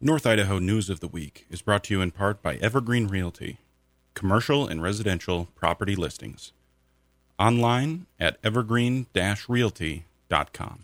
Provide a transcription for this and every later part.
North Idaho News of the Week is brought to you in part by Evergreen Realty, commercial and residential property listings. Online at evergreen-realty.com.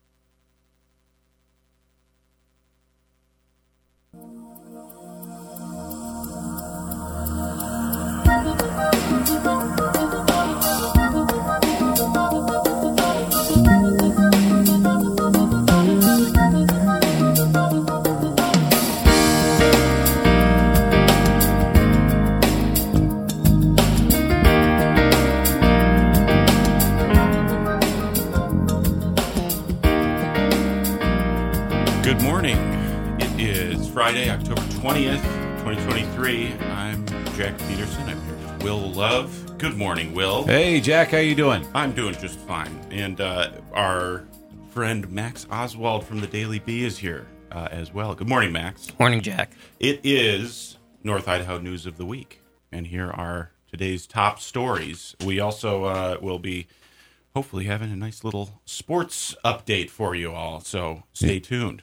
Good morning. It is Friday, October 20th, 2023. I'm Jack Peterson. I'm here with Will Love. Good morning, Will. Hey, Jack. How you doing? I'm doing just fine. And our friend Max Oswald from the Daily Bee is here as well. Good morning, Max. Morning, Jack. It is North Idaho News of the Week. And here are today's top stories. We also will be hopefully having a nice little sports update for you all. So stay tuned.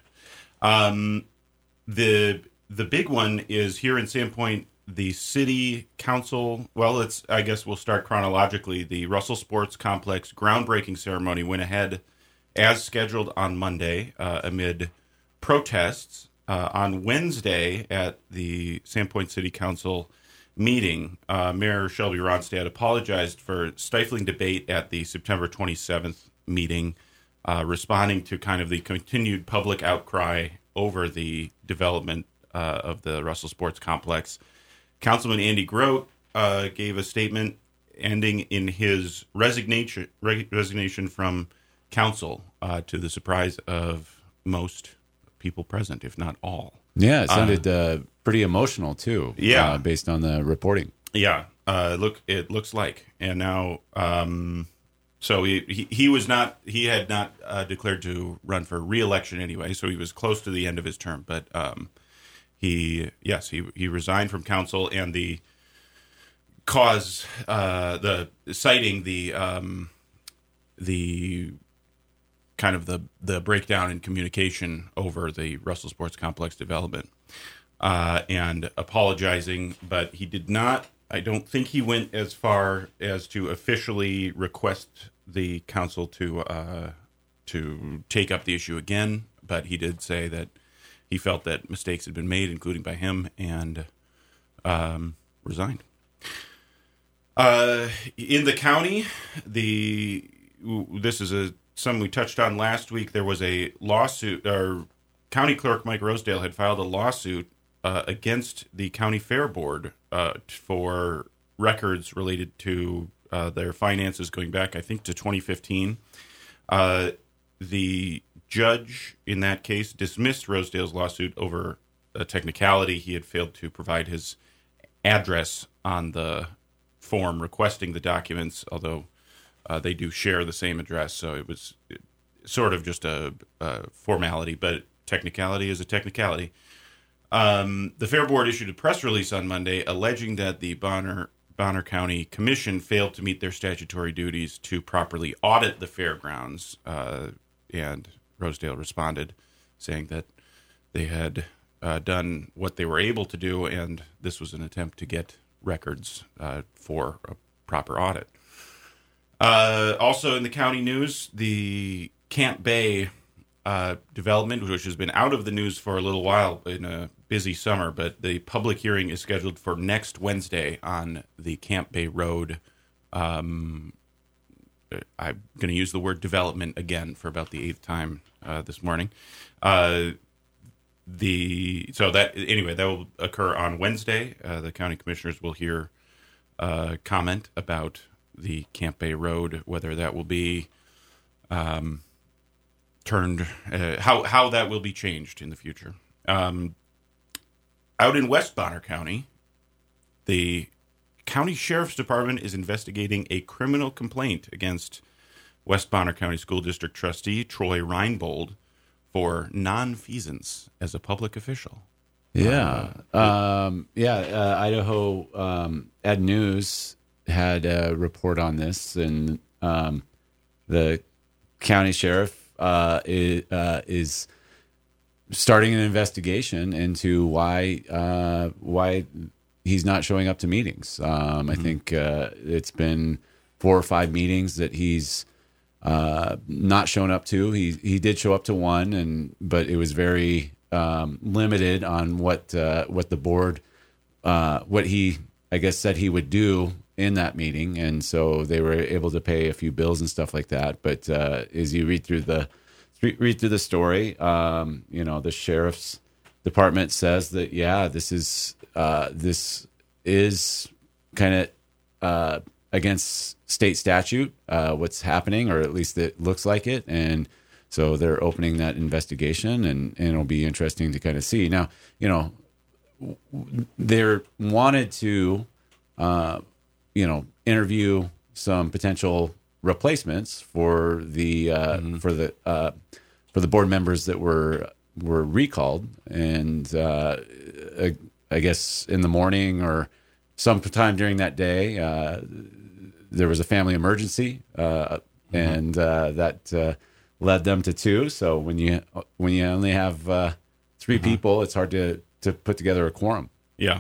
The big one is here in Sandpoint, the city council. Well, I guess we'll start chronologically. The Russell Sports Complex groundbreaking ceremony went ahead as scheduled on Monday amid protests. On Wednesday at the Sandpoint City Council meeting, Mayor Shelby Ronstadt apologized for stifling debate at the September 27th meeting, responding to kind of the continued public outcry over the development of the Russell Sports Complex. Councilman Andy Grote gave a statement ending in his resignation from council, to the surprise of most people present, if not all. Yeah, it sounded pretty emotional too. Yeah, based on the reporting. Yeah, it looks like, and now. So he had not declared to run for re-election anyway, so he was close to the end of his term. But he resigned from council, and the cause, citing the kind of the breakdown in communication over the Russell Sports Complex development, and apologizing, but he did not. I don't think he went as far as to officially request the council to take up the issue again, but he did say that he felt that mistakes had been made, including by him, and resigned. In the county, this is something we touched on last week. There was a lawsuit, or County Clerk Mike Rosedale had filed a lawsuit against the County Fair Board for records related to their finances going back, I think, to 2015. The judge in that case dismissed Rosedale's lawsuit over a technicality. He had failed to provide his address on the form requesting the documents, although they do share the same address, so it was sort of just a formality, but technicality is a technicality. The Fair Board issued a press release on Monday alleging that the Bonner County Commission failed to meet their statutory duties to properly audit the fairgrounds, and Rosedale responded saying that they had done what they were able to do, and this was an attempt to get records for a proper audit. Also in the county news, the Camp Bay development, which has been out of the news for a little while in a busy summer, but the public hearing is scheduled for next Wednesday on the Camp Bay Road. I'm going to use the word development again for about the 8th time this morning. That will occur on Wednesday. The county commissioners will hear comment about the Camp Bay Road, whether that will be turned, how that will be changed in the future. Out in West Bonner County, the county sheriff's department is investigating a criminal complaint against West Bonner County School District trustee Troy Reinbold for nonfeasance as a public official. Idaho Ed News had a report on this, and the county sheriff is starting an investigation into why he's not showing up to meetings. I think it's been 4 or 5 meetings that he's not shown up to. He did show up to one, but it was very limited on what the board, what he, I guess, said he would do in that meeting, and so they were able to pay a few bills and stuff like that. But as you read through the story, the sheriff's department says that this is kind of against state statute, what's happening, or at least it looks like it, and so they're opening that investigation, and it'll be interesting to kind of see. Now, they wanted to interview some potential replacements for the board members that were recalled, and I guess in the morning or sometime during that day, there was a family emergency, and that led them to 2. So when you only have 3 people, it's hard to put together a quorum. Yeah.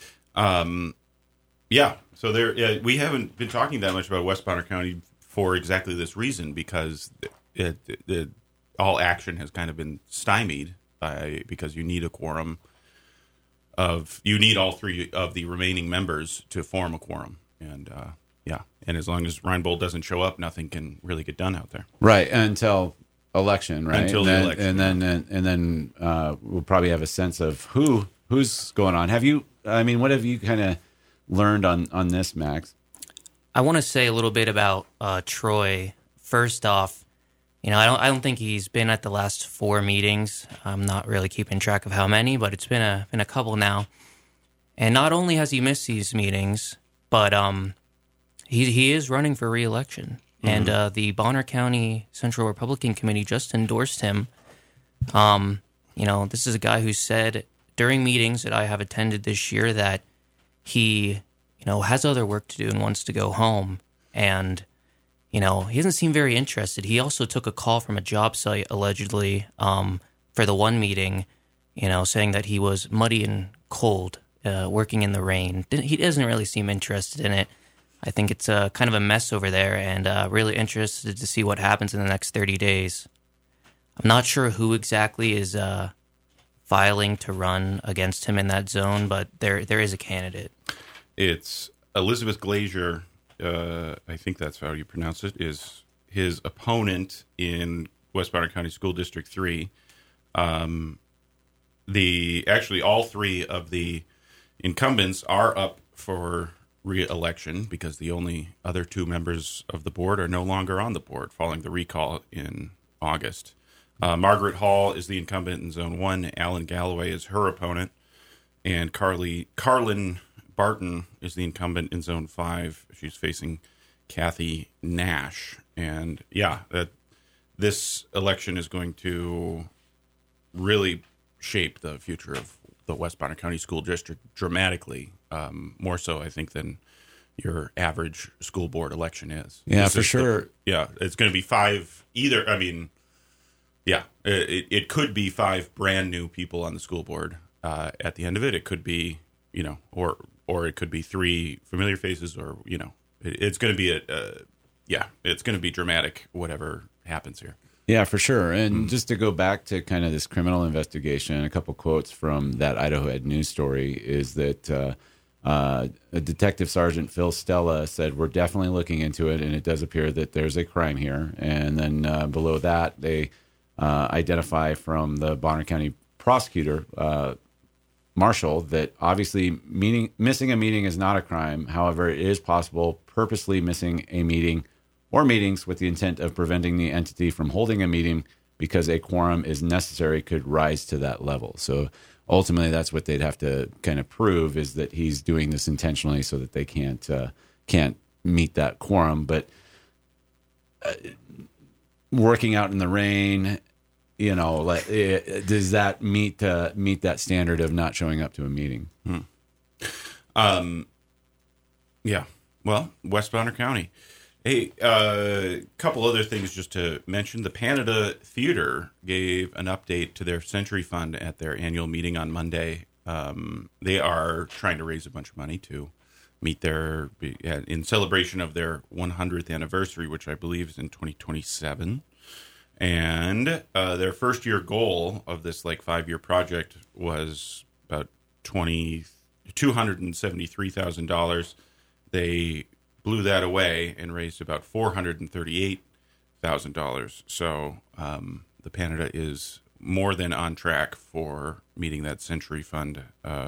So we haven't been talking that much about West Bonner County for exactly this reason, because all action has kind of been stymied because you need a quorum you need all 3 of the remaining members to form a quorum. And as long as Reinbold doesn't show up, nothing can really get done out there. Right, until election, right? Until the election. And then we'll probably have a sense of who's going on. What have you kind of learned on this, Max? I want to say a little bit about Troy. First off, I don't think he's been at the last 4 meetings. I'm not really keeping track of how many, but it's been a couple now. And not only has he missed these meetings, but he is running for re-election. Mm-hmm. And the Bonner County Central Republican Committee just endorsed him. This is a guy who said during meetings that I have attended this year that he, has other work to do and wants to go home. And, he doesn't seem very interested. He also took a call from a job site, allegedly, for the one meeting, saying that he was muddy and cold, working in the rain. He doesn't really seem interested in it. I think it's kind of a mess over there, and really interested to see what happens in the next 30 days. I'm not sure who exactly is filing to run against him in that zone, but there is a candidate. It's Elizabeth Glazier, I think that's how you pronounce it, is his opponent in West Bonner County School District 3. Actually, all 3 of the incumbents are up for re-election because the only other 2 members of the board are no longer on the board following the recall in August. Margaret Hall is the incumbent in Zone 1. Alan Galloway is her opponent. And Carlin Barton is the incumbent in Zone 5. She's facing Kathy Nash. And this election is going to really shape the future of the West Bonner County School District dramatically, more so, I think, than your average school board election is. Yeah, for sure. It's going to be 5 either. It could be 5 brand new people on the school board at the end of it. It could be, or it could be 3 familiar faces, or, it's going to be it's going to be dramatic, whatever happens here. Yeah, for sure. And just to go back to kind of this criminal investigation, a couple quotes from that Idaho Ed News story is that Detective Sergeant Phil Stella said, "We're definitely looking into it, and it does appear that there's a crime here." And then below that, they identify from the Bonner County prosecutor, Marshall, that obviously missing a meeting is not a crime. However, it is possible purposely missing a meeting or meetings with the intent of preventing the entity from holding a meeting because a quorum is necessary could rise to that level. So ultimately, that's what they'd have to kind of prove, is that he's doing this intentionally so that they can't meet that quorum. But working out in the rain, does that meet that standard of not showing up to a meeting? Yeah. Well, West Bonner County. Hey, a couple other things just to mention. The Canada Theatre gave an update to their Century Fund at their annual meeting on Monday. They are trying to raise a bunch of money to meet their, in celebration of their 100th anniversary, which I believe is in 2027. And their first year goal of this 5-year project was about $273,000. They blew that away and raised about $438,000. So the Canada is more than on track for meeting that Century Fund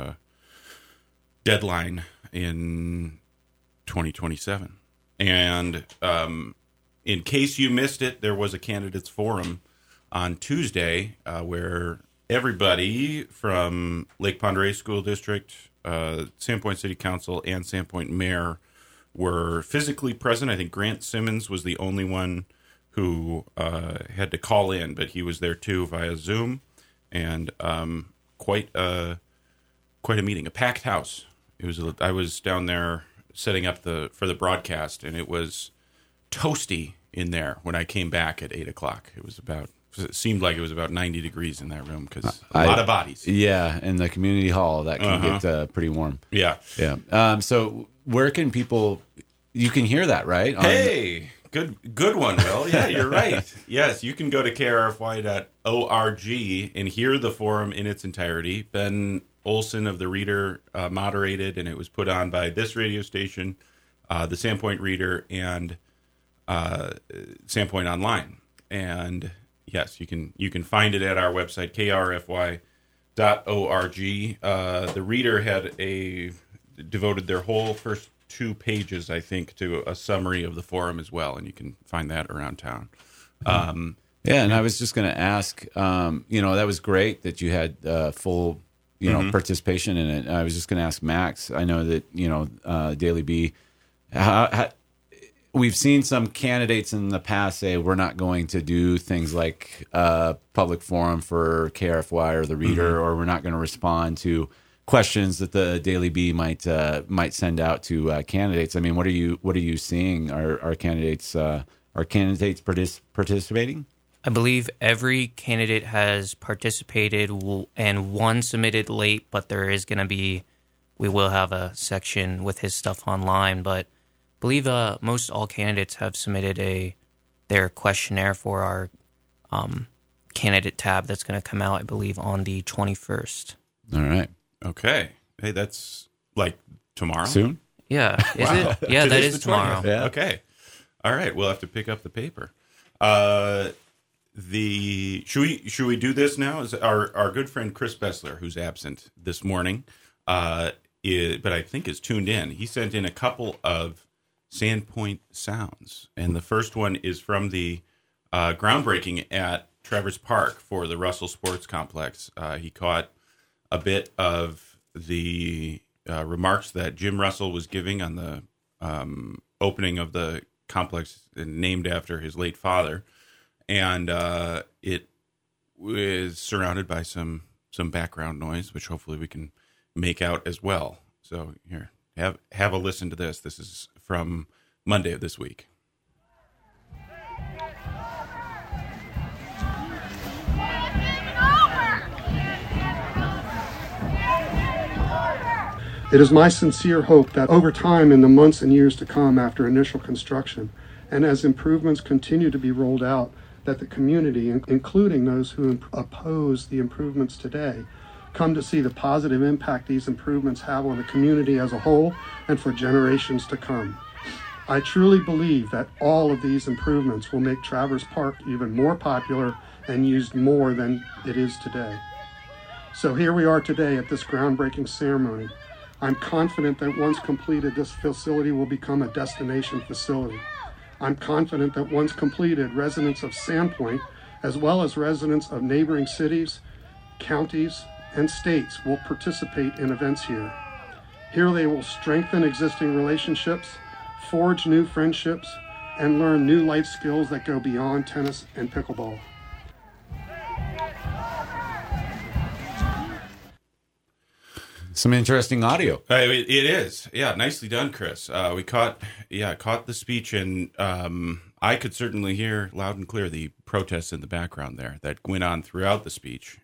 deadline in 2027. And in case you missed it, there was a candidates forum on Tuesday where everybody from Lake Pend Oreille School District, Sandpoint City Council, and Sandpoint Mayor were physically present. I think Grant Simmons was the only one who had to call in, but he was there too via Zoom, and quite a meeting, a packed house. I was down there setting up for the broadcast, and it was toasty in there when I came back at 8:00. It seemed like it was about 90 degrees in that room because a lot of bodies. Yeah, in the community hall that can get pretty warm. Yeah. So where can people? You can hear that, right? Hey, good one, Will. Yeah, you're right. Yes, you can go to krfy.org and hear the forum in its entirety. Ben Olson of the Reader moderated, and it was put on by this radio station, the Sandpoint Reader, and Sandpoint Online. And yes, you can find it at our website, krfy.org. The Reader had devoted their whole first 2 pages, I think, to a summary of the forum as well, and you can find that around town. And I was just going to ask, that was great that you had full, participation in it. I was just going to ask Max. I know that, Daily Bee, we've seen some candidates in the past say we're not going to do things like public forum for KRFY or the Reader, or we're not going to respond to questions that the Daily Bee might send out to candidates. I mean, what are you seeing? Are candidates participating? I believe every candidate has participated, and one submitted late, but we will have a section with his stuff online. But I believe most all candidates have submitted their questionnaire for our candidate tab that's going to come out, I believe, on the 21st. All right. Okay. Hey, that's tomorrow? Soon? Yeah. Is it? Yeah, that is tomorrow. Yeah. Okay. All right. We'll have to pick up the paper. Should we do this now? Is our good friend Chris Bessler, who's absent this morning, but I think is tuned in. He sent in a couple of Sandpoint sounds, and the first one is from the groundbreaking at Travers Park for the Russell Sports Complex. He caught a bit of the remarks that Jim Russell was giving on the opening of the complex named after his late father, and it is surrounded by some background noise, which hopefully we can make out as well. So here, have a listen to this. This is from Monday of this week. It is my sincere hope that over time, in the months and years to come after initial construction, and as improvements continue to be rolled out, that the community, including those who oppose the improvements today, come to see the positive impact these improvements have on the community as a whole and for generations to come. I truly believe that all of these improvements will make Travers Park even more popular and used more than it is today. So here we are today at this groundbreaking ceremony. I'm confident that once completed, this facility will become a destination facility. I'm confident that once completed, residents of Sandpoint, as well as residents of neighboring cities, counties, and states will participate in events here. Here they will strengthen existing relationships, forge new friendships, and learn new life skills that go beyond tennis and pickleball. Some interesting audio. It is. Yeah, nicely done, Chris. We caught the speech, and I could certainly hear loud and clear the protests in the background there that went on throughout the speech.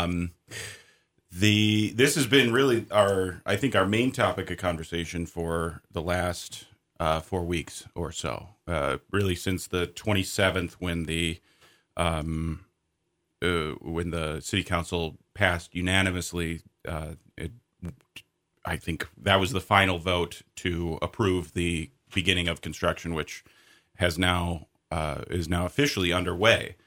This has been really our main topic of conversation for the last 4 weeks or so. Really since the 27th when the city council passed unanimously. I think that was the final vote to approve the beginning of construction, which is now officially underway.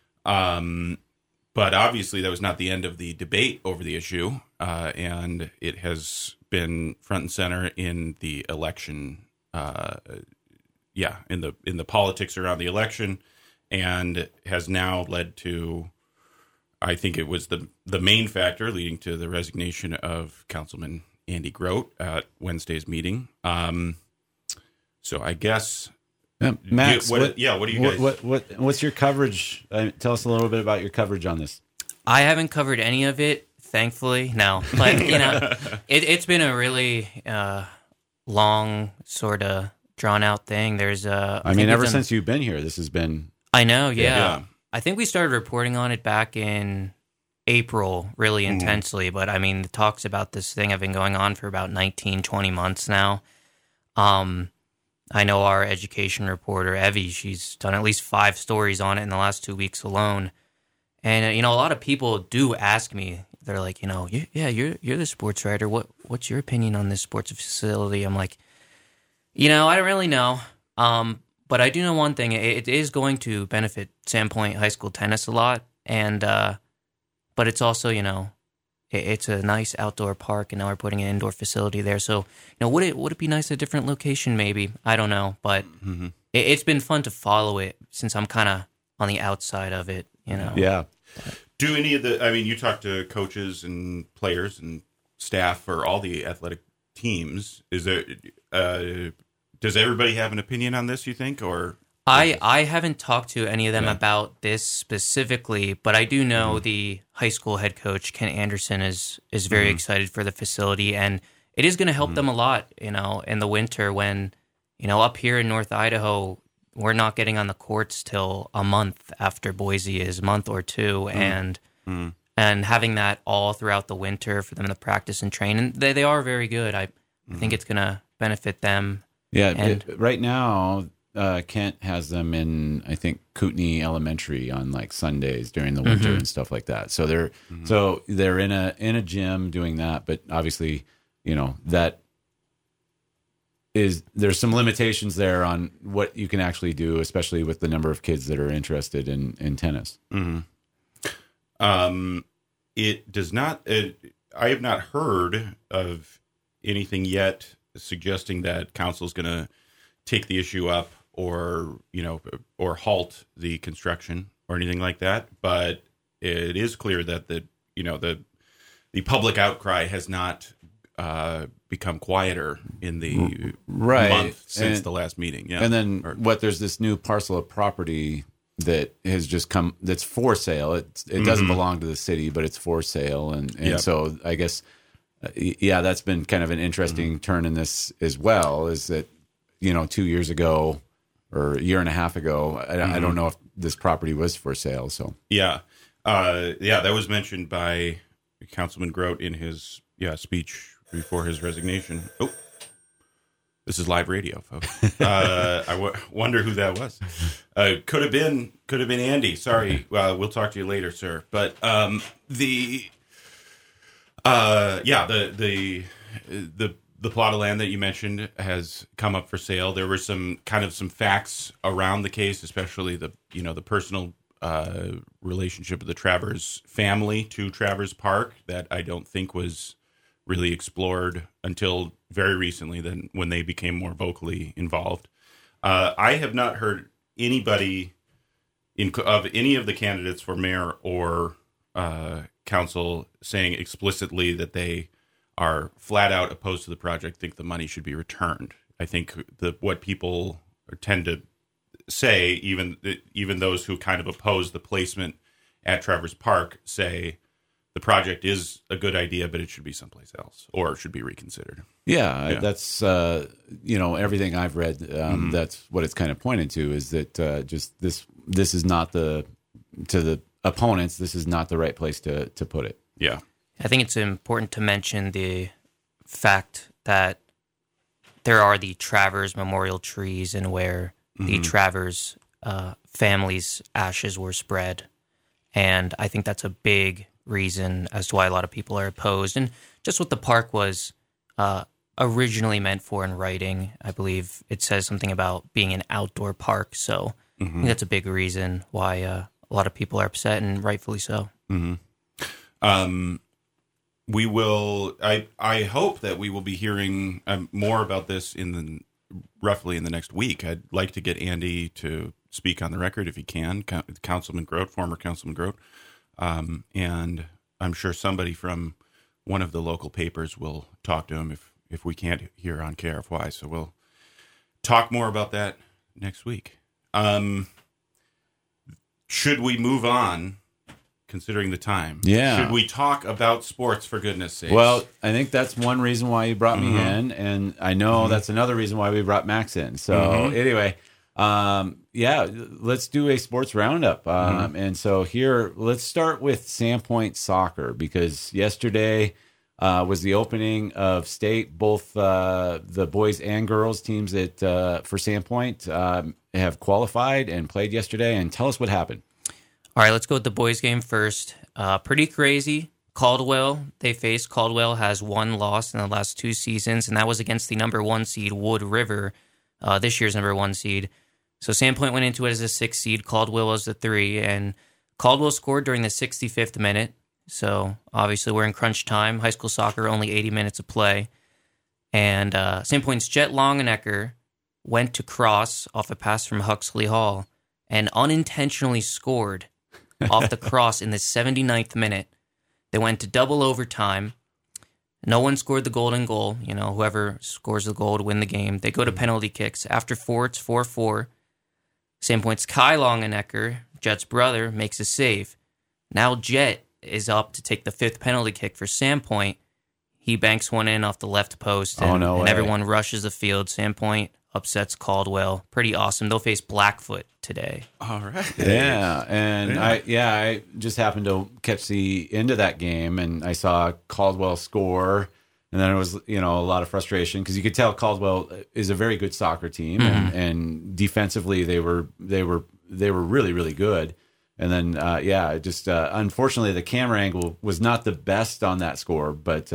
But obviously, that was not the end of the debate over the issue, and it has been front and center in the election. In the politics around the election, and has now led to, I think it was the main factor leading to the resignation of Councilman Andy Grote at Wednesday's meeting. So I guess. Max, what do you guys? What's your coverage? Tell us a little bit about your coverage on this. I haven't covered any of it, thankfully. No, but it's been a really long, sort of drawn out thing. There's ever since you've been here, this has been. I know, yeah. I think we started reporting on it back in April, really intensely. But I mean, the talks about this thing have been going on for about 19, 20 months now. I know our education reporter, Evie, she's done at least 5 stories on it in the last 2 weeks alone. And, a lot of people do ask me, they're like, you're the sports writer. What's your opinion on this sports facility? I'm like, I don't really know. But I do know one thing. It is going to benefit Sandpoint High School tennis a lot. And, but it's also, it's a nice outdoor park, and now we're putting an indoor facility there. So, would it be nice at a different location? Maybe, I don't know, but it's been fun to follow it since I'm kind of on the outside of it. Yeah. Do any of you talk to coaches and players and staff for all the athletic teams. Is there? Does everybody have an opinion on this? You think, or? I haven't talked to any of them about this specifically, but I do know the high school head coach, Ken Anderson, is very excited for the facility, and it is going to help them a lot, in the winter when, up here in North Idaho, we're not getting on the courts till a month after Boise is, a month or two, and having that all throughout the winter for them to practice and train, and they are very good. I think it's going to benefit them. Yeah, right now... Kent has them in, I think, Kootenai Elementary on like Sundays during the winter and stuff like that. So they're in a gym doing that, but obviously, that is, there's some limitations there on what you can actually do, especially with the number of kids that are interested in tennis. It does not. I have not heard of anything yet suggesting that council is going to take the issue up or halt the construction or anything like that. But it is clear that the public outcry has not become quieter in the month since the last meeting. Yeah. And then there's this new parcel of property that has just come, that's for sale. It doesn't belong to the city, but it's for sale. And so I guess, that's been kind of an interesting turn in this as well, is that, 2 years ago or a year and a half ago, I don't know if this property was for sale. So that was mentioned by Councilman Grote in his speech before his resignation. Oh, this is live radio, folks. I wonder who that was. Could have been Andy. Sorry. We'll talk to you later, sir. But the plot of land that you mentioned has come up for sale. There were some facts around the case, especially the personal relationship of the Travers family to Travers Park that I don't think was really explored until very recently, then when they became more vocally involved. I have not heard anybody of any of the candidates for mayor or council saying explicitly that they are flat out opposed to the project, think the money should be returned. I think what people tend to say, even those who kind of oppose the placement at Travers Park, say the project is a good idea, but it should be someplace else or it should be reconsidered. Yeah. That's everything I've read. That's what it's kind of pointed to, is that just this is not to the opponents. This is not the right place to put it. Yeah, I think it's important to mention the fact that there are the Travers memorial trees, and where the Travers family's ashes were spread, and I think that's a big reason as to why a lot of people are opposed. And just what the park was originally meant for in writing, I believe it says something about being an outdoor park. So I think that's a big reason why a lot of people are upset, and rightfully so. We will. I hope that we will be hearing more about this roughly in the next week. I'd like to get Andy to speak on the record if he can, Councilman Grote, former Councilman Grote. And I'm sure somebody from one of the local papers will talk to him if we can't hear on KRFY. So we'll talk more about that next week. Should we move on, considering the time? Yeah. Should we talk about sports, for goodness sakes? Well, I think that's one reason why you brought me in, and I know that's another reason why we brought Max in. So anyway, let's do a sports roundup. And so here, let's start with Sandpoint Soccer, because yesterday was the opening of state. Both the boys and girls teams for Sandpoint have qualified and played yesterday. And tell us what happened. All right, let's go with the boys' game first. Pretty crazy. Caldwell, they faced. Caldwell has one loss in the last 2 seasons, and that was against the number 1 seed, Wood River, this year's number 1 seed. So Sandpoint went into it as a 6 seed. Caldwell was the 3, and Caldwell scored during the 65th minute. So obviously we're in crunch time. High school soccer, only 80 minutes of play. And Sandpoint's Jet Longenecker went to cross off a pass from Huxley Hall and unintentionally scored off the cross in the 79th minute. They went to double overtime. No one scored the golden goal. Whoever scores the goal would win the game. They go to penalty kicks. After 4, it's 4-4. Sandpoint's Kai Longenecker, Jet's brother, makes a save. Now Jet is up to take the 5th penalty kick for Sandpoint. He banks one in off the left post, and everyone rushes the field. Sandpoint upsets Caldwell. Pretty awesome. They'll face Blackfoot today. All right. Yeah, and I just happened to catch the end of that game, and I saw Caldwell score, and then it was a lot of frustration, because you could tell Caldwell is a very good soccer team, and defensively they were really, really good. And then unfortunately the camera angle was not the best on that score, but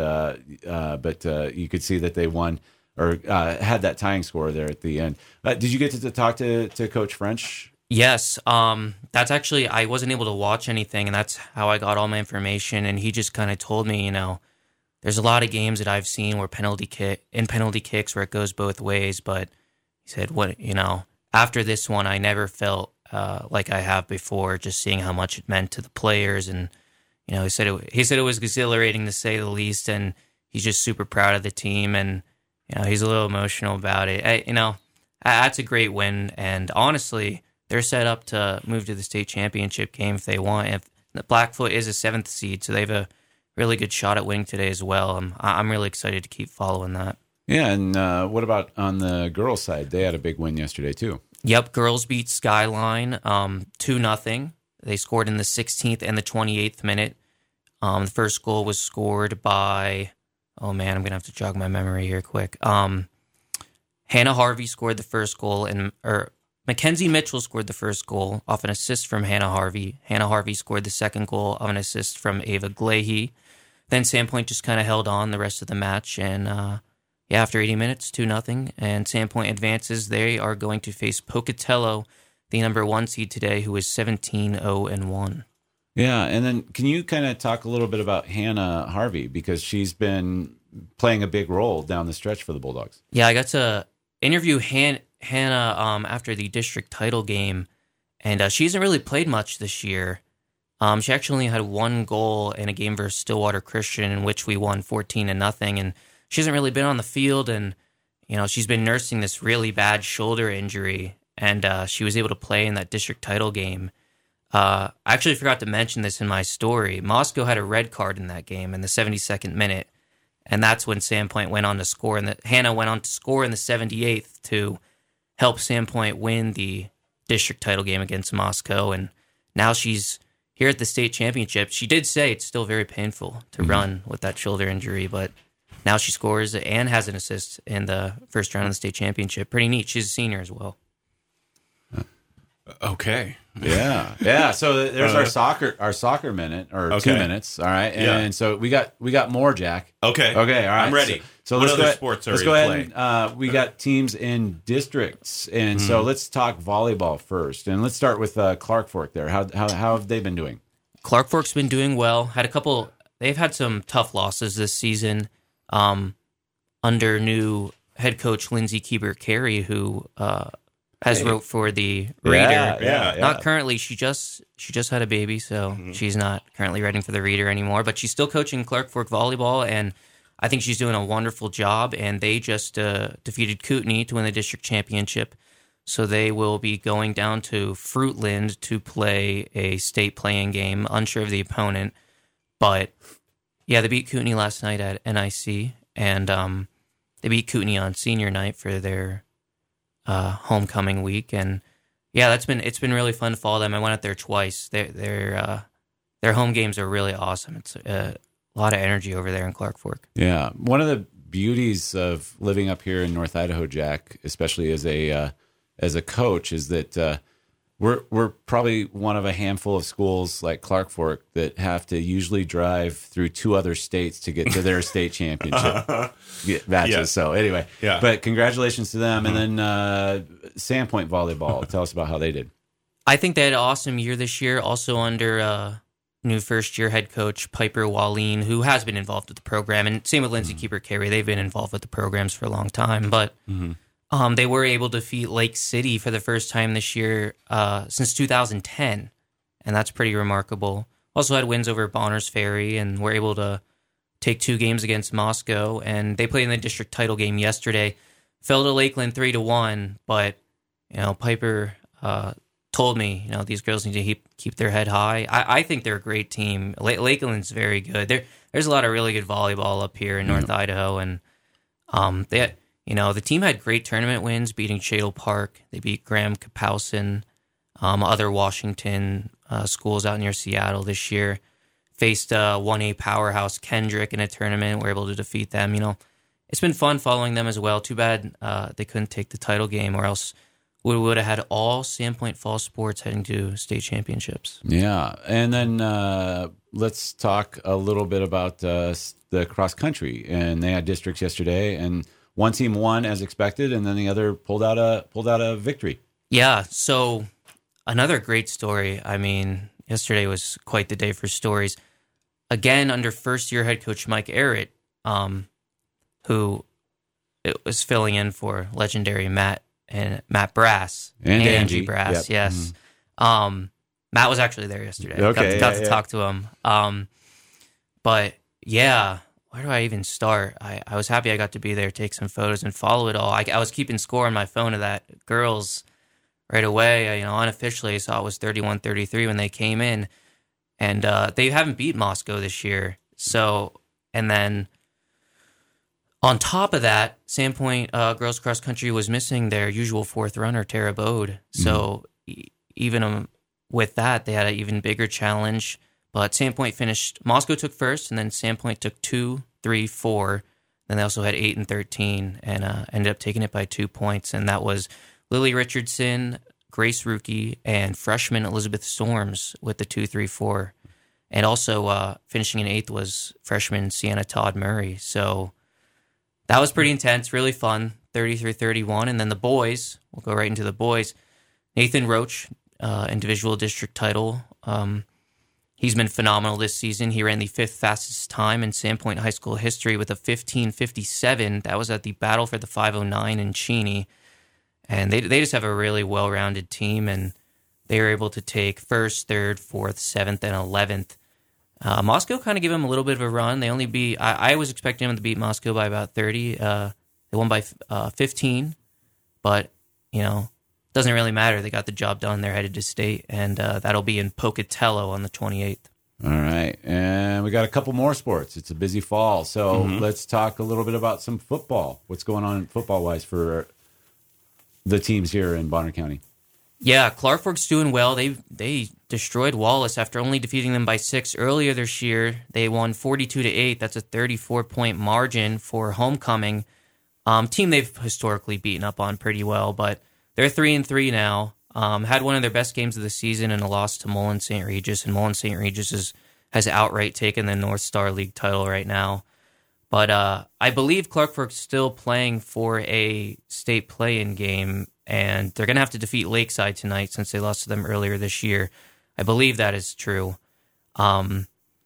you could see that they won, or had that tying score there at the end. Did you get to talk to Coach French? Yes. That's actually, I wasn't able to watch anything, and that's how I got all my information. And he just kind of told me, there's a lot of games that I've seen where penalty kicks where it goes both ways. But he said, after this one, I never felt like I have before, just seeing how much it meant to the players. And, he said it was exhilarating, to say the least. And he's just super proud of the team. And, he's a little emotional about it. That's a great win. And honestly, they're set up to move to the state championship game if they want. If the Blackfoot is a 7th seed, so they have a really good shot at winning today as well. I'm really excited to keep following that. Yeah, and what about on the girls' side? They had a big win yesterday too. Yep, girls beat Skyline 2-0. They scored in the 16th and the 28th minute. The first goal was scored by, I'm going to have to jog my memory here quick. Hannah Harvey scored the first goal, or Mackenzie Mitchell scored the first goal off an assist from Hannah Harvey. Hannah Harvey scored the second goal off an assist from Ava Glahe. Then Sandpoint just kind of held on the rest of the match, and after 80 minutes, 2-0, and Sandpoint advances. They are going to face Pocatello, the number 1 seed today, who is 17-0-1. Yeah, and then can you kind of talk a little bit about Hannah Harvey, because she's been playing a big role down the stretch for the Bulldogs? Yeah, I got to interview Hannah after the district title game, and she hasn't really played much this year. She actually only had 1 goal in a game versus Stillwater Christian, in which we won 14-0, and she hasn't really been on the field, and she's been nursing this really bad shoulder injury, and she was able to play in that district title game. I actually forgot to mention this in my story. Moscow had a red card in that game in the 72nd minute, and that's when Sandpoint went on to score, and Hannah went on to score in the 78th to help Sandpoint win the district title game against Moscow, and now she's here at the state championship. She did say it's still very painful to run with that shoulder injury, but now she scores and has an assist in the first round of the state championship. Pretty neat. She's a senior as well. Okay. Yeah. So there's our soccer minute or Okay. 2 minutes. All right. Yeah. And so we got more, Jack. Okay. All right. I'm ready. So what let's other go, sports are let's in go ahead play? and we got teams in districts, and so let's talk volleyball first, and let's start with Clark Fork. There, how have they been doing? Clark Fork's been doing well. They've had some tough losses this season under new head coach Lindsay Keeber-Carey, who has wrote for the Reader. Yeah. Not currently. She just had a baby, so she's not currently writing for the Reader anymore. But she's still coaching Clark Fork volleyball, and I think she's doing a wonderful job. And they just defeated Kootenai to win the district championship. So they will be going down to Fruitland to play a state playing game. Unsure of the opponent, but yeah, they beat Kootenai last night at NIC, and they beat Kootenai on senior night for their homecoming week. And yeah, it's been really fun to follow them. I went out there twice. Their home games are really awesome. It's a lot of energy over there in Clark Fork. Yeah, one of the beauties of living up here in North Idaho, Jack, especially as a coach, is that we're probably one of a handful of schools like Clark Fork that have to usually drive through 2 other states to get to their state championship matches. Yeah. So anyway, Yeah. But congratulations to them. And then Sandpoint volleyball. Tell us about how they did. I think they had an awesome year this year, also under new first-year head coach Piper Wallin, who has been involved with the program, and same with Lindsay Keeber-Carey. They've been involved with the programs for a long time, but they were able to defeat Lake City for the first time this year since 2010, and that's pretty remarkable. Also had wins over Bonners Ferry, and were able to take 2 games against Moscow, and they played in the district title game yesterday. Fell to Lakeland 3-1, but Piper told me, these girls need to keep their head high. I think they're a great team. Lakeland's very good. There's a lot of really good volleyball up here in North Idaho, and the team had great tournament wins, beating Shadle Park. They beat Graham Kapowson, other Washington schools out near Seattle this year. Faced 1A powerhouse Kendrick in a tournament. Were able to defeat them. It's been fun following them as well. Too bad they couldn't take the title game, or else we would have had all Sandpoint Fall sports heading to state championships. Yeah, and then let's talk a little bit about the cross country. And they had districts yesterday, and one team won as expected, and then the other pulled out a victory. Yeah, so another great story. I mean, yesterday was quite the day for stories. Again, under first-year head coach Mike Arrett, who was filling in for legendary Matt Brass and Angie Brass. Yep. Yes, Matt was actually there yesterday. Okay, got to talk to him. But yeah, where do I even start? I was happy I got to be there, take some photos, and follow it all. I was keeping score on my phone of that girls right away. Unofficially, I saw it was 31-33 when they came in, and they haven't beat Moscow this year. So, and then on top of that, Sandpoint girls cross country was missing their usual 4th runner, Tara Bode. So even with that, they had an even bigger challenge. But Sandpoint finished. Moscow took first, and then Sandpoint took 2, 3, 4. Then they also had 8 and 13, and ended up taking it by 2 points. And that was Lily Richardson, Grace Rookie, and freshman Elizabeth Storms with the 2, 3, 4. And also finishing in 8th was freshman Sienna Todd Murray. So that was pretty intense, really fun, 33-31. And then the boys, we'll go right into the boys. Nathan Roach, individual district title. He's been phenomenal this season. He ran the 5th fastest time in Sandpoint High School history with a 15:57. That was at the Battle for the 509 in Cheney. And they just have a really well-rounded team, and they were able to take 1st, 3rd, 4th, 7th, and 11th. Moscow kind of gave them a little bit of a run. They only beat, I was expecting them to beat Moscow by about 30. They won by 15, but, doesn't really matter. They got the job done. They're headed to state, and that'll be in Pocatello on the 28th. All right. And we got a couple more sports. It's a busy fall. So let's talk a little bit about some football. What's going on football-wise for the teams here in Bonner County? Yeah, Clark Fork's doing well. They destroyed Wallace after only defeating them by 6 earlier this year. They won 42-8. That's a 34-point margin for homecoming. Team they've historically beaten up on pretty well, but they're 3-3 now. Had one of their best games of the season in a loss to Mullen St. Regis, and Mullen St. Regis has outright taken the North Star League title right now. But I believe Clark Fork's still playing for a state play-in game, and they're going to have to defeat Lakeside tonight since they lost to them earlier this year. I believe that is true. That'll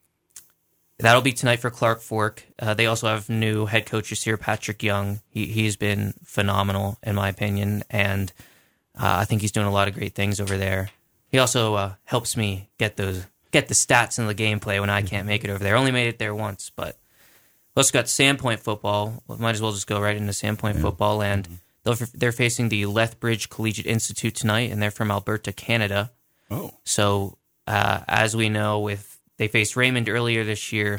be tonight for Clark Fork. They also have new head coach this year, Patrick Young. He's been phenomenal, in my opinion, and I think he's doing a lot of great things over there. He also helps me get the stats and the gameplay when I can't make it over there. I only made it there once, but we also got Sandpoint football. We might as well just go right into Sandpoint football, and they're facing the Lethbridge Collegiate Institute tonight, and they're from Alberta, Canada. Oh, so as we know, they faced Raymond earlier this year.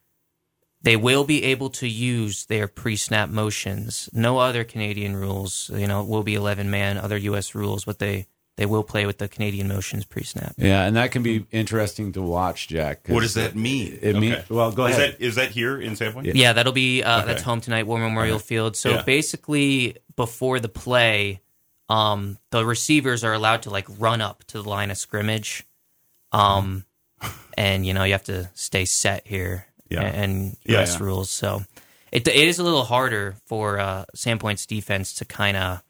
They will be able to use their pre-snap motions. No other Canadian rules. It will be 11-man, other U.S. rules, but they will play with the Canadian motions pre-snap. Yeah, and that can be interesting to watch, Jack. what does that mean? It means, well, go ahead. Is that here in Sandpoint? Yeah, that'll be that's home tonight, War Memorial Field. So basically, before the play, the receivers are allowed to run up to the line of scrimmage, and you have to stay set here. Yeah. And U.S. rules. So it is a little harder for Sandpoint's defense to kind of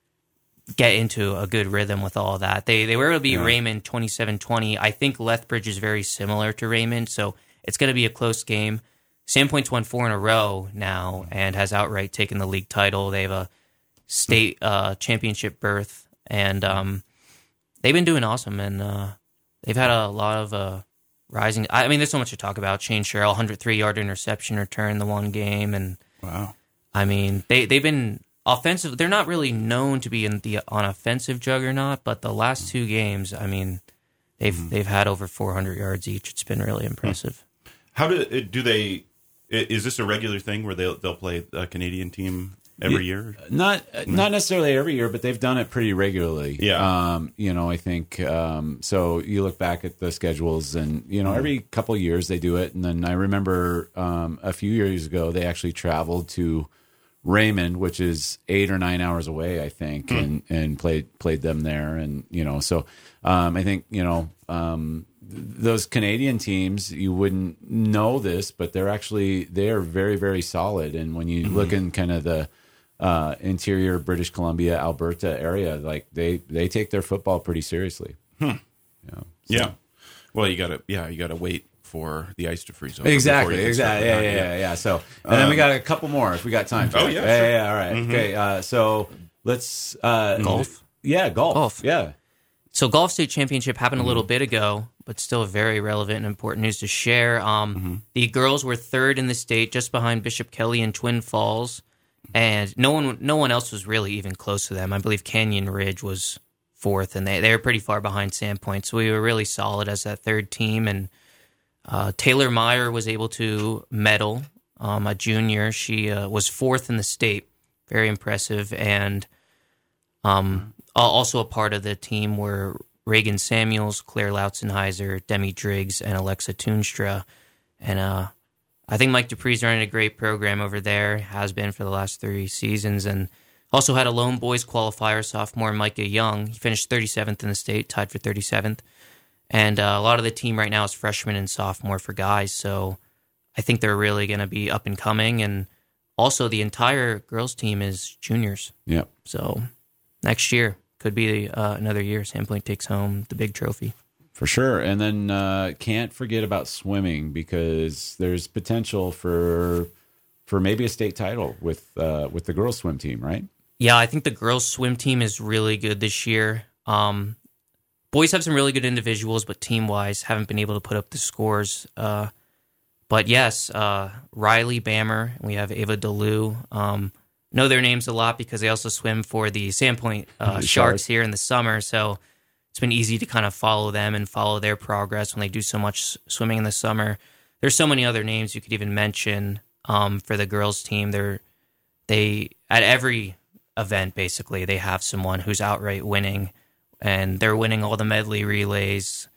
get into a good rhythm with all that. They were able to beat Raymond 27-20. I think Lethbridge is very similar to Raymond, so it's going to be a close game. Sandpoint's won 4 in a row now and has outright taken the league title. They have a state championship berth, and they've been doing awesome, and they've had a lot of rising. I mean, there's so much to talk about. Shane Sherrill, 103-yard interception return the one game, and wow. I mean, they've been offensive. They're not really known to be on offensive juggernaut, but the last 2 games, I mean, they've had over 400 yards each. It's been really impressive. How do they? Is this a regular thing where they'll play a Canadian team every year? Not necessarily every year, but they've done it pretty regularly. Yeah. I think so. You look back at the schedules, and every couple of years they do it. And then I remember a few years ago they actually traveled to Raymond, which is 8 or 9 hours away, I think, and played them there. And so I think those Canadian teams, you wouldn't know this, but they are very, very solid. And when you look in kind of the interior British Columbia, Alberta area, they take their football pretty seriously. Yeah. Well, you gotta wait for the ice to freeze over. Exactly. Yeah. So, and then we got a couple more if we got time. Oh, yeah, sure. Yeah. All right. Okay. So let's Golf. Yeah, golf. Yeah. So Golf State Championship happened a little bit ago, but still very relevant and important news to share. The girls were 3rd in the state, just behind Bishop Kelly and Twin Falls, and no one else was really even close to them. I believe Canyon Ridge was 4th, and they were pretty far behind Sandpoint. So we were really solid as that 3rd team. And Taylor Meyer was able to medal, a junior. She was 4th in the state, very impressive, and also a part of the team were Reagan Samuels, Claire Lautzenheiser, Demi Driggs, and Alexa Toonstra. And I think Mike Dupree's running a great program over there, has been for the last 3 seasons, and also had a lone boys qualifier, sophomore Micah Young. He finished 37th in the state, tied for 37th. And a lot of the team right now is freshman and sophomore for guys, so I think they're really going to be up and coming. And also the entire girls team is juniors. Yep. So next year could be another year Sandpoint takes home the big trophy. For sure. And then can't forget about swimming, because there's potential for maybe a state title with the girls swim team, right? Yeah, I think the girls swim team is really good this year. Boys have some really good individuals, but team-wise haven't been able to put up the scores. But yes, Riley Bammer, we have Ava DeLu, know their names a lot because they also swim for the Sandpoint The Sharks here in the summer. So it's been easy to kind of follow them and follow their progress when they do so much swimming in the summer. There's so many other names you could even mention for the girls team. They at every event, basically, they have someone who's outright winning, and they're winning all the medley relays.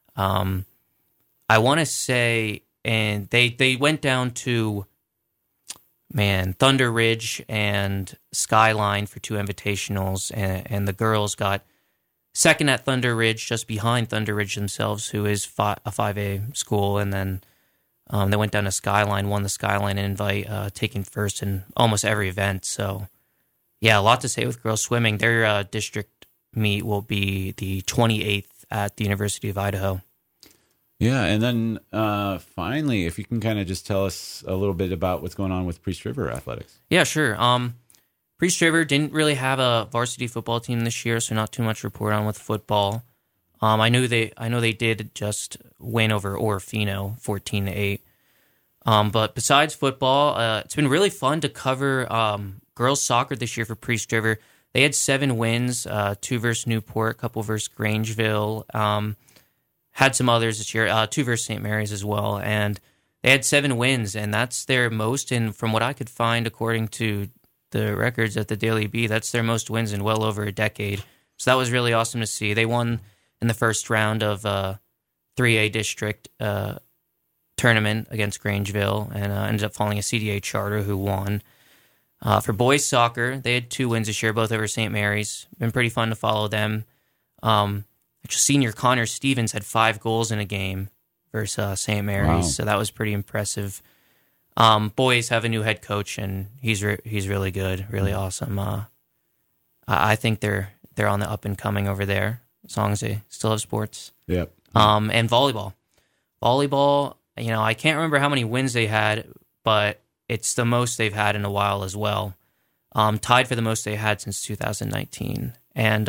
I want to say, and they went down to, Thunder Ridge and Skyline for 2 invitationals, and the girls got second at Thunder Ridge, just behind Thunder Ridge themselves, who is a 5A school, and then they went down to Skyline, won the Skyline invite, taking first in almost every event. So, yeah, a lot to say with girls swimming. Their district meet will be the 28th at the University of Idaho. Yeah, and then finally, if you can kind of just tell us a little bit about what's going on with Priest River Athletics. Yeah, sure. Priest River didn't really have a varsity football team this year, so not too much to report on with football. I know they did just win over Orofino 14-8. But besides football, it's been really fun to cover girls soccer this year for Priest River. They had 7 wins, 2 versus Newport, a couple versus Grangeville. Had some others this year, 2 versus St. Mary's as well. And they had 7 wins, and that's their most in, from what I could find, according to the records at the Daily Bee, that's their most wins in well over a decade. So that was really awesome to see. They won in the first round of 3A district tournament against Grangeville, and ended up falling a CDA charter who won. For boys soccer, they had 2 wins this year, both over St. Mary's. Been pretty fun to follow them. Senior Connor Stevens had 5 goals in a game versus St. Mary's, Wow. so that was pretty impressive. Boys have a new head coach, and he's really good, really awesome. I think they're on the up and coming over there, as long as they still have sports. Yep. And volleyball. Volleyball, I can't remember how many wins they had, but it's the most they've had in a while as well. Tied for the most they had since 2019. And,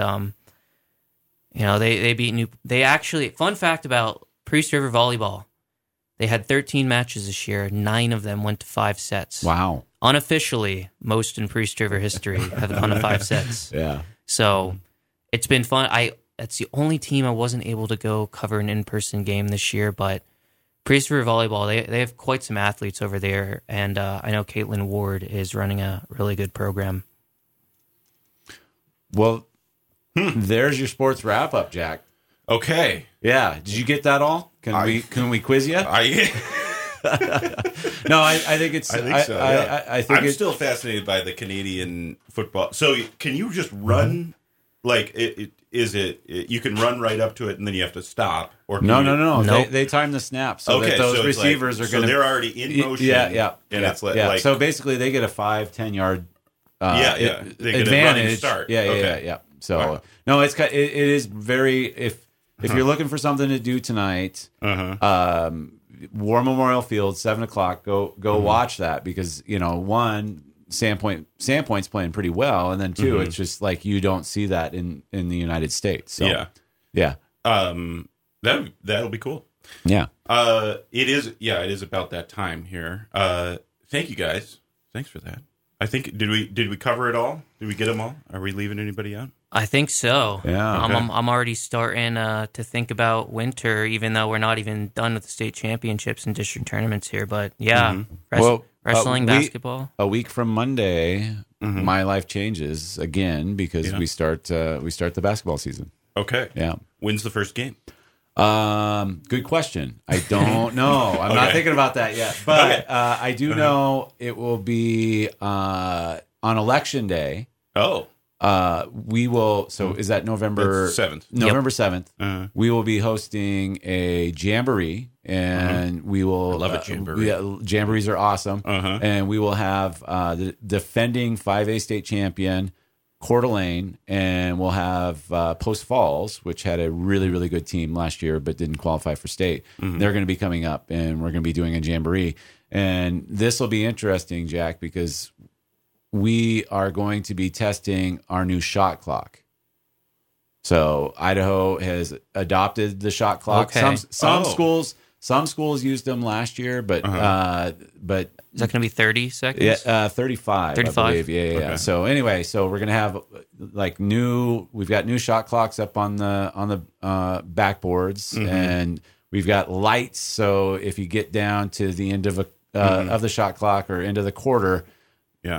they beat they actually, fun fact about Priest River Volleyball, they had 13 matches this year. 9 of them went to 5 sets. Wow. Unofficially, most in Priest River history have gone to 5 sets. Yeah. So it's been fun. That's the only team I wasn't able to go cover an in-person game this year, but Priest River Volleyball, they have quite some athletes over there, and I know Caitlin Ward is running a really good program. Well, there's your sports wrap-up, Jack. Okay. Yeah. Did you get that all? Can we quiz you? I No, I think it's. think so. Yeah. I think I'm still fascinated by the Canadian football. So can you just run? Like, you can run right up to it and then you have to stop? Or No. Nope. They time the snap so Okay, that those so it's receivers like, are going to. So they're already in motion. Yeah. And it's like, yeah. So basically, they get a 5-10 yard. They get advantage. a running start. Yeah. So Wow. no, it is very if you're looking for something to do tonight, War Memorial Field, 7:00. Go watch that because one, Sandpoint's playing pretty well, and then 2, it's just like you don't see that in the United States. So, yeah. That'll be cool. Yeah. It is about that time here. Thank you guys. Thanks for that. I think did we cover it all? Did we get them all? Are we leaving anybody out? I think so. Yeah. Okay. I'm already starting to think about winter, even though we're not even done with the state championships and district tournaments here. But yeah, wrestling, basketball. A week from Monday, my life changes again because we start the basketball season. Okay. Yeah. When's the first game? Good question. I don't know. I'm not thinking about that yet, but I do know it will be on Election Day. Oh. We will. So is that November 7th? November 7th. We will be hosting a jamboree, and we will. I love a jamboree. Jamborees are awesome, and we will have the defending 5A state champion Coeur d'Alene, and we'll have Post Falls, which had a really, really good team last year but didn't qualify for state. They're going to be coming up, and we're going to be doing a jamboree. And this will be interesting, Jack, because we are going to be testing our new shot clock. So Idaho has adopted the shot clock. Okay. Some Some schools used them last year, but but Is that going to be 30 seconds? yeah, 35. 35? I believe. Yeah. Okay. So anyway, so we're gonna have like we've got new shot clocks up on the backboards, and we've got lights. So if you get down to the end of of the shot clock or end of the quarter, Yeah.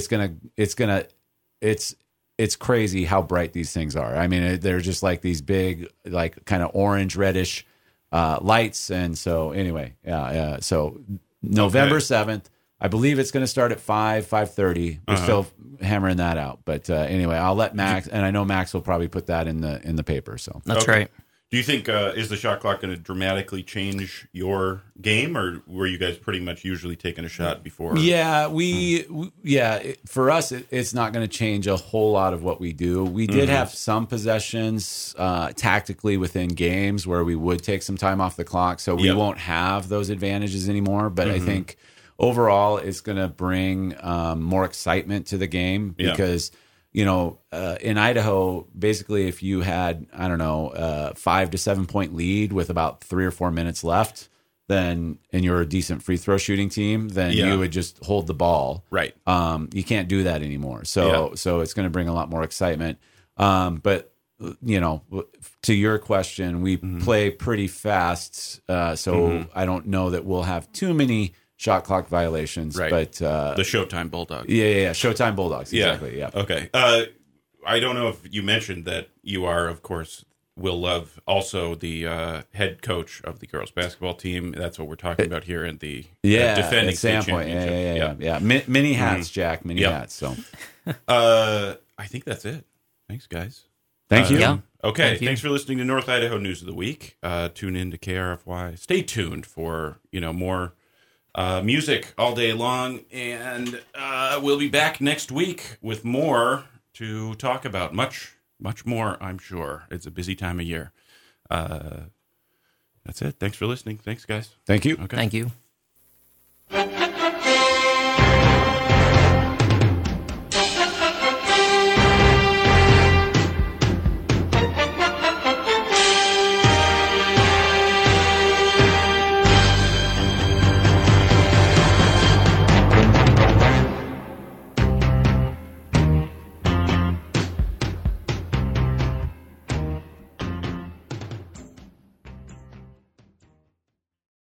it's crazy how bright these things are. I mean, they're just like these big, like kind of orange reddish lights. And so anyway, so November 7th, I believe it's going to start at 5:30. We're still hammering that out. But anyway, I'll let Max, and I know Max will probably put that in the paper. So That's Okay. right. Do you think is the shot clock going to dramatically change your game, or were you guys pretty much usually taking a shot before? Yeah, for us, it's not going to change a whole lot of what we do. We did have some possessions tactically within games where we would take some time off the clock, so we won't have those advantages anymore. But I think overall, it's going to bring more excitement to the game because. You know, in Idaho, basically, if you had, 5 to 7 point lead with about 3 or 4 minutes left, then, and you're a decent free throw shooting team, then you would just hold the ball. Right. You can't do that anymore. So it's going to bring a lot more excitement. But, you know, to your question, we play pretty fast. So I don't know that we'll have too many shot clock violations, Right. But The Showtime Bulldogs. yeah, Showtime Bulldogs, exactly. Yeah. Okay. I don't know if you mentioned that you are, of course, Will Love, also the head coach of the girls basketball team. That's what we're talking about here in the defending at state Sandpoint. championship. Yeah. Many hats, Jack. Many hats. So I think that's it. Thanks, guys. thank you. Yeah. Okay, Thank you. thanks for listening to North Idaho News of the Week. Tune in to KRFY. Stay tuned for more music all day long, and we'll be back next week with more to talk about. Much more, I'm sure. It's a busy time of year. That's it. Thanks for listening. Thanks, guys. Thank you. Okay. Thank you.